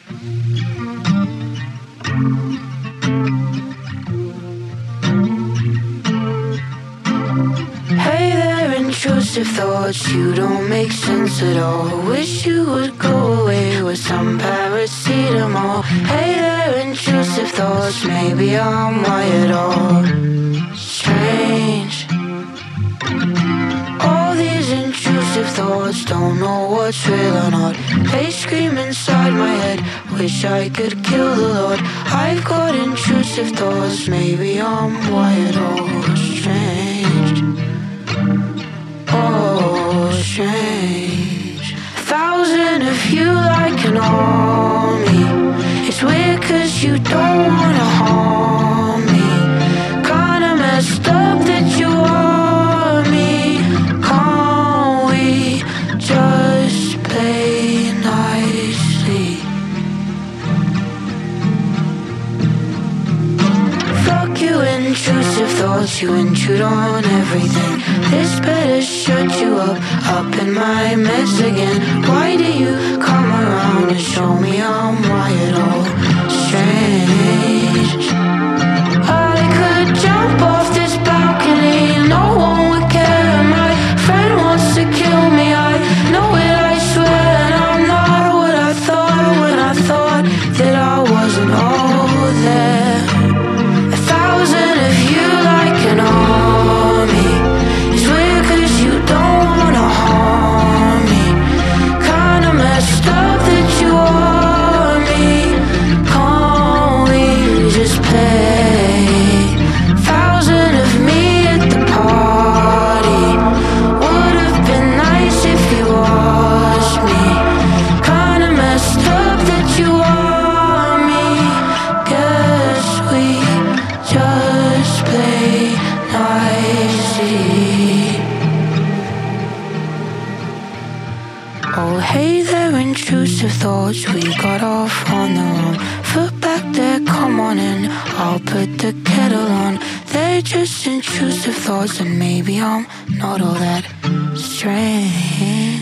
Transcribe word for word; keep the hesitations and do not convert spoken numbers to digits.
Hey there, intrusive thoughts, you don't make sense at all. Wish you would go away with some paracetamol. Hey there, intrusive thoughts, maybe I'm wired all strange. All these intrusive thoughts, don't know what's real or not. They scream inside my head, wish I could kill the Lord. I've got intrusive thoughts, maybe I'm wired all strange. Oh, strange. A thousand of you like an army. It's weird cause you don't wanna harm me. Kinda messed up that you are me. Can't we just play nicely? Fuck you, intrusive thoughts, you intrude on everything. This better shut you up, up in my mess again. Why do you come around and show me I'm wired all strange? I could jump off this balcony, no one would care. My friend wants to kill me, I know it, I swear. And I'm not what I thought when I thought that I wasn't all there. A thousand of you like an army. It's weird cause you don't wanna harm me. Kinda messed up that you are me. Can't we just play? Thousand of me at the party. Would've been nice if you watched me. Kinda messed up that you are me. Guess we just play nicely. Oh, hey there, intrusive thoughts, we got off on the wrong foot back there, come on in, I'll put the kettle on. They're just intrusive thoughts and maybe I'm not all that strange.